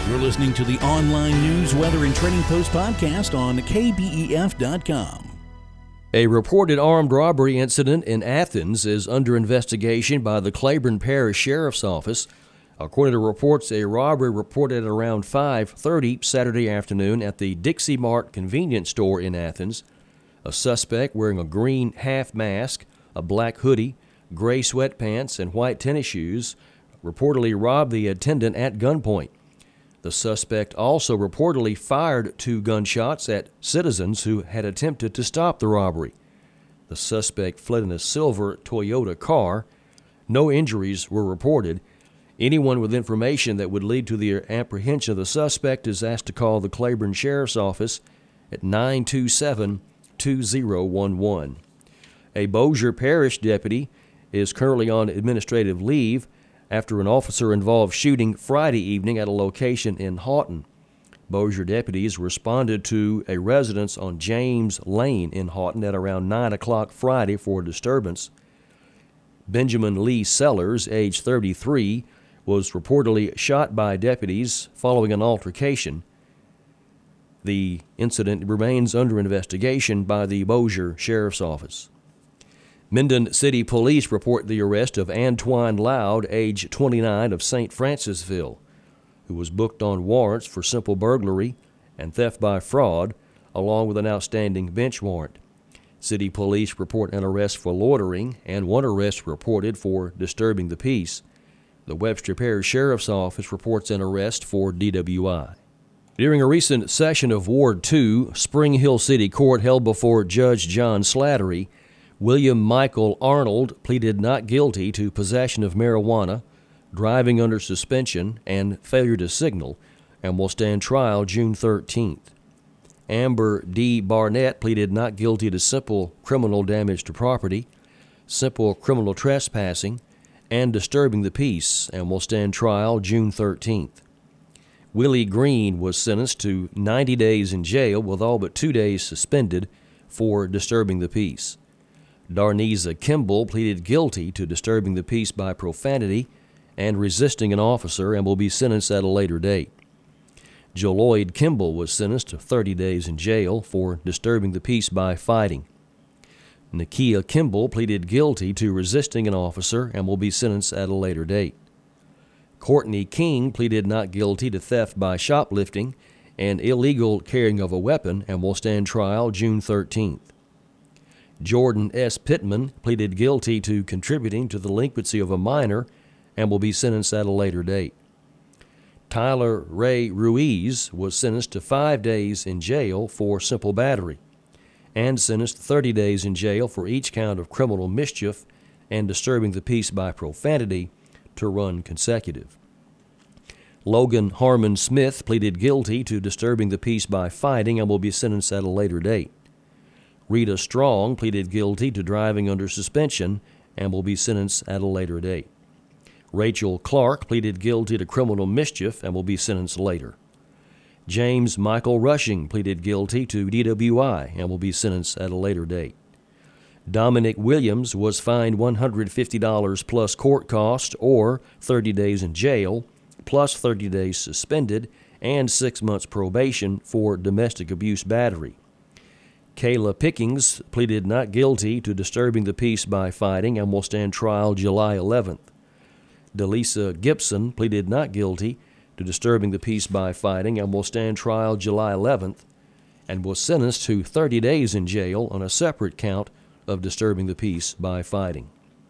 You're listening to the online news, weather, and trading post podcast on KBEF.com. A reported armed robbery incident in Athens is under investigation by the Claiborne Parish Sheriff's Office. According to reports, a robbery reported at around 5:30 Saturday afternoon at the Dixie Mart convenience store in Athens. A suspect wearing a green half mask, a black hoodie, gray sweatpants, and white tennis shoes reportedly robbed the attendant at gunpoint. The suspect also reportedly fired 2 gunshots at citizens who had attempted to stop the robbery. The suspect fled in a silver Toyota car. No injuries were reported. Anyone with information that would lead to the apprehension of the suspect is asked to call the Claiborne Sheriff's Office at 927-2011. A Bossier Parish deputy is currently on administrative leave after an officer-involved shooting Friday evening at a location in Houghton. Bossier deputies responded to a residence on James Lane in Houghton at around 9 o'clock Friday for a disturbance. Benjamin Lee Sellers, age 33, was reportedly shot by deputies following an altercation. The incident remains under investigation by the Bossier Sheriff's Office. Minden City Police report the arrest of Antoine Loud, age 29, of St. Francisville, who was booked on warrants for simple burglary and theft by fraud, along with an outstanding bench warrant. City Police report an arrest for loitering and 1 arrest reported for disturbing the peace. The Webster Parish Sheriff's Office reports an arrest for DWI. During a recent session of Ward 2, Spring Hill City Court held before Judge John Slattery, William Michael Arnold pleaded not guilty to possession of marijuana, driving under suspension, and failure to signal, and will stand trial June 13th. Amber D. Barnett pleaded not guilty to simple criminal damage to property, simple criminal trespassing, and disturbing the peace, and will stand trial June 13th. Willie Green was sentenced to 90 days in jail with all but 2 days suspended for disturbing the peace. Darneza Kimball pleaded guilty to disturbing the peace by profanity and resisting an officer and will be sentenced at a later date. Joloid Kimball was sentenced to 30 days in jail for disturbing the peace by fighting. Nakia Kimball pleaded guilty to resisting an officer and will be sentenced at a later date. Courtney King pleaded not guilty to theft by shoplifting and illegal carrying of a weapon and will stand trial June 13th. Jordan S. Pittman pleaded guilty to contributing to the delinquency of a minor and will be sentenced at a later date. Tyler Ray Ruiz was sentenced to 5 days in jail for simple battery and sentenced to 30 days in jail for each count of criminal mischief and disturbing the peace by profanity to run consecutive. Logan Harmon Smith pleaded guilty to disturbing the peace by fighting and will be sentenced at a later date. Rita Strong pleaded guilty to driving under suspension and will be sentenced at a later date. Rachel Clark pleaded guilty to criminal mischief and will be sentenced later. James Michael Rushing pleaded guilty to DWI and will be sentenced at a later date. Dominic Williams was fined $150 plus court costs or 30 days in jail, plus 30 days suspended and 6 months probation for domestic abuse battery. Kayla Pickings pleaded not guilty to disturbing the peace by fighting and will stand trial July 11th. Delisa Gibson pleaded not guilty to disturbing the peace by fighting and will stand trial July 11th and was sentenced to 30 days in jail on a separate count of disturbing the peace by fighting.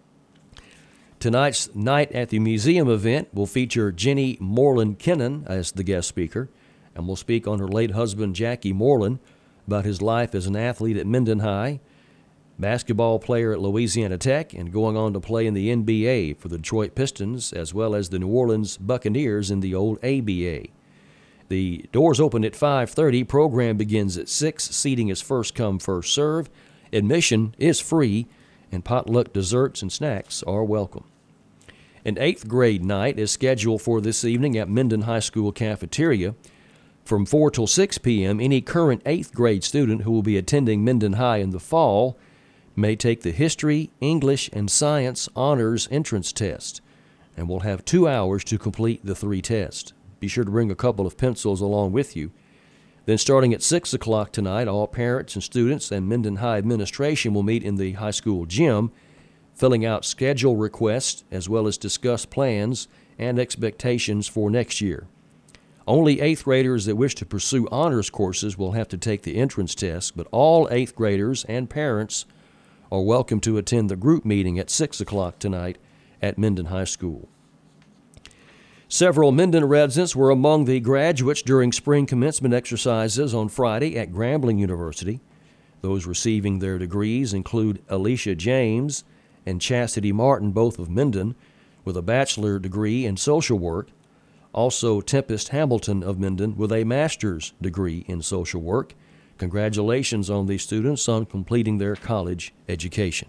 Tonight's Night at the Museum event will feature Jenny Moreland Kennan as the guest speaker and will speak on her late husband Jackie Moreland, about his life as an athlete at Minden High, basketball player at Louisiana Tech, and going on to play in the NBA for the Detroit Pistons as well as the New Orleans Buccaneers in the old ABA. The doors open at 5:30. Program begins at 6. Seating is first come, first serve. Admission is free, and potluck desserts and snacks are welcome. An 8th grade night is scheduled for this evening at Minden High School cafeteria. From 4 till 6 p.m., any current 8th grade student who will be attending Minden High in the fall may take the History, English, and Science Honors Entrance Test and will have 2 hours to complete the 3 tests. be sure to bring a couple of pencils along with you. Then starting at 6 o'clock tonight, all parents and students and Minden High administration will meet in the high school gym, filling out schedule requests as well as discuss plans and expectations for next year. Only 8th graders that wish to pursue honors courses will have to take the entrance test, but all 8th graders and parents are welcome to attend the group meeting at 6 o'clock tonight at Minden High School. Several Minden residents were among the graduates during spring commencement exercises on Friday at Grambling University. Those receiving their degrees include Alicia James and Chastity Martin, both of Minden, with a bachelor degree in social work. Also, Tempest Hamilton of Minden with a master's degree in social work. Congratulations on these students on completing their college education.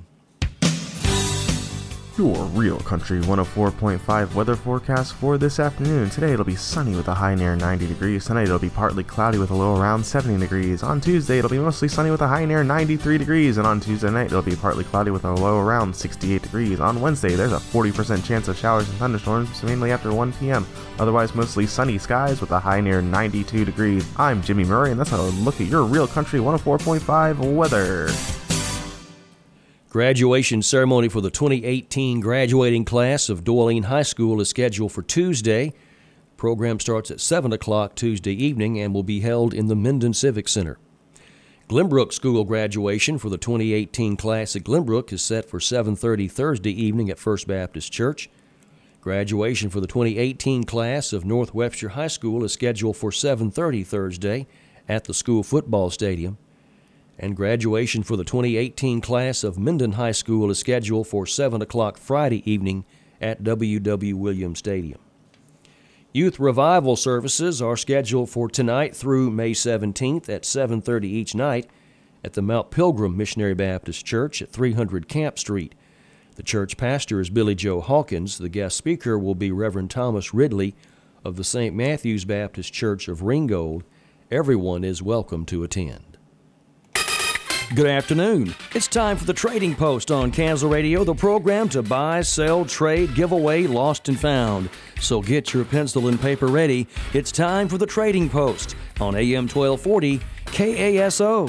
Your Real Country 104.5 weather forecast for this afternoon. Today it'll be sunny with a high near 90 degrees. Tonight it'll be partly cloudy with a low around 70 degrees. On Tuesday it'll be mostly sunny with a high near 93 degrees. And on Tuesday night it'll be partly cloudy with a low around 68 degrees. On Wednesday there's a 40% chance of showers and thunderstorms, mainly after 1 p.m. Otherwise mostly sunny skies with a high near 92 degrees. I'm Jimmy Murray, and that's a look at your Real Country 104.5 weather. Graduation ceremony for the 2018 graduating class of Doylean High School is scheduled for Tuesday. Program starts at 7 o'clock Tuesday evening and will be held in the Minden Civic Center. Glenbrook School graduation for the 2018 class at Glenbrook is set for 7:30 Thursday evening at First Baptist Church. Graduation for the 2018 class of North Webster High School is scheduled for 7:30 Thursday at the school football stadium. And graduation for the 2018 class of Minden High School is scheduled for 7 o'clock Friday evening at W.W. Williams Stadium. Youth revival services are scheduled for tonight through May 17th at 7:30 each night at the Mount Pilgrim Missionary Baptist Church at 300 Camp Street. The church pastor is Billy Joe Hawkins. The guest speaker will be Reverend Thomas Ridley of the St. Matthew's Baptist Church of Ringgold. Everyone is welcome to attend. Good afternoon. It's time for the Trading Post on Kansas Radio, the program to buy, sell, trade, give away, lost and found. So get your pencil and paper ready. It's time for the Trading Post on AM 1240 KASO.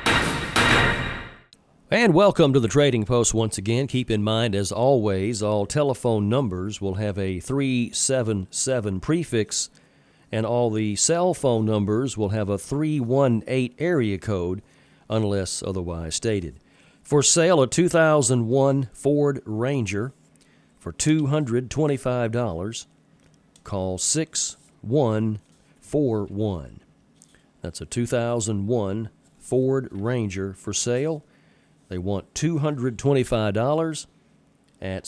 And welcome to the Trading Post once again. Keep in mind, as always, all telephone numbers will have a 377 prefix, and all the cell phone numbers will have a 318 area code, unless otherwise stated. For sale, a 2001 Ford Ranger for $225. Call 6141. That's a 2001 Ford Ranger for sale. They want $225 at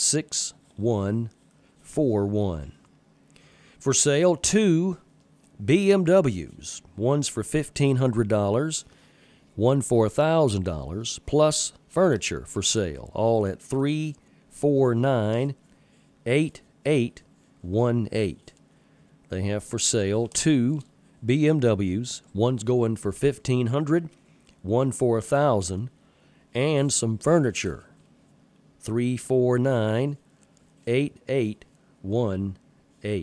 6141. For sale, 2 BMWs. One's for $1,500. One for $1,000, plus furniture for sale, all at 349-8818. They have for sale 2 BMWs. One's going for $1,500, one for $1,000, and some furniture. 349-8818.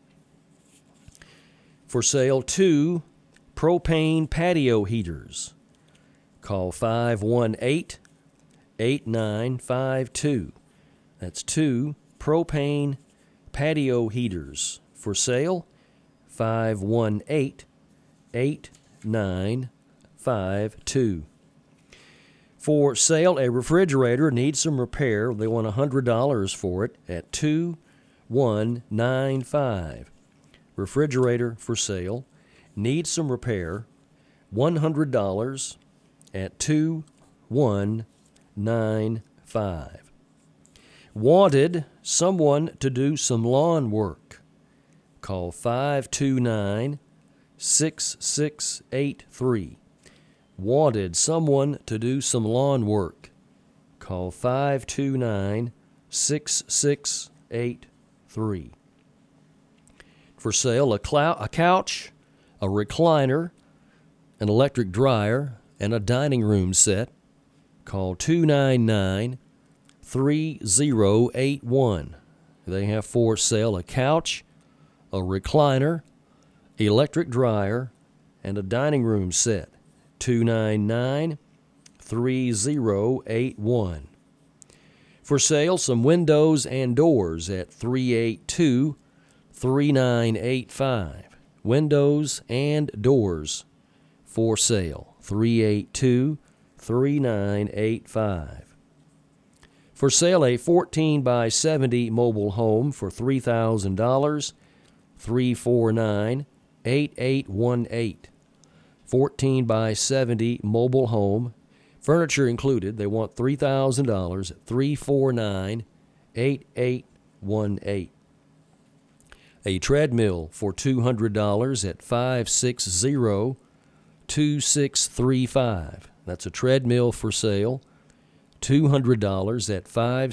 For sale 2 propane patio heaters. Call 518-8952. That's 2 propane patio heaters for sale. 518-8952. For sale, a refrigerator needs some repair. They want $100 for it at 2195. Refrigerator for sale, needs some repair, $100 at 2195. Wanted someone to do some lawn work. Call 529-6683. Wanted someone to do some lawn work. Call 529-6683. For sale, a couch, a recliner, an electric dryer, and a dining room set. Call 299-3081. They have for sale a couch, a recliner, electric dryer, and a dining room set, $299-3081. For sale, some windows and doors at $382-3985. Windows and doors for sale, $382-3985. For sale, a 14 by 70 mobile home for $3,000, $349-8818. 14 by 70 mobile home, furniture included. They want $3,000 at $349-8818. A treadmill for $200 at $560-2635. That's a treadmill for sale, $200 at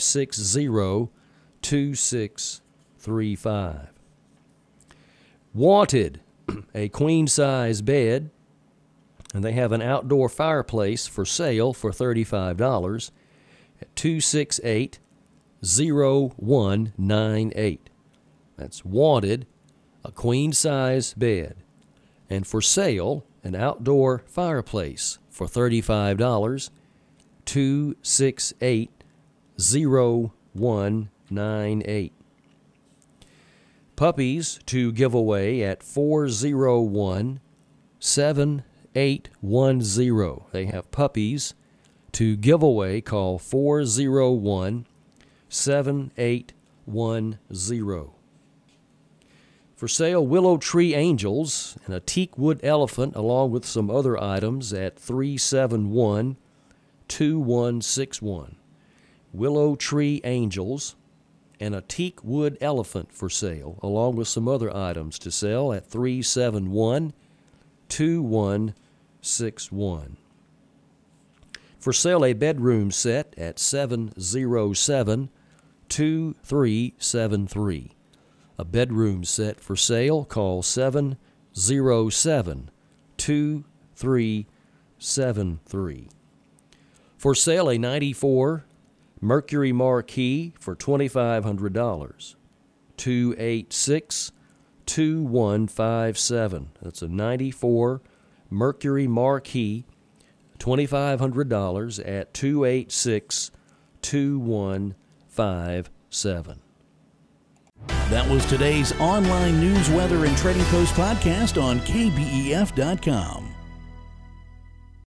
$560-2635. Wanted, a queen-size bed, and they have an outdoor fireplace for sale for $35 at $268-0198. That's wanted, a queen-size bed, and for sale, an outdoor fireplace for $35, $268-0198. Puppies to give away at 401-7810. They have puppies to give away. Call 401-7810. For sale, willow tree angels and a teak wood elephant along with some other items at 371-2161. Willow tree angels and a teak wood elephant for sale, along with some other items to sell at 371-2161. For sale, a bedroom set at 707-2373. A bedroom set for sale. Call 707-2373. For sale, a 94 Mercury Marquis for $2,500. 286-2157. That's a 94 Mercury Marquis, $2,500 at 286-2157. That was today's online news, weather, and trading post podcast on KBEF.com.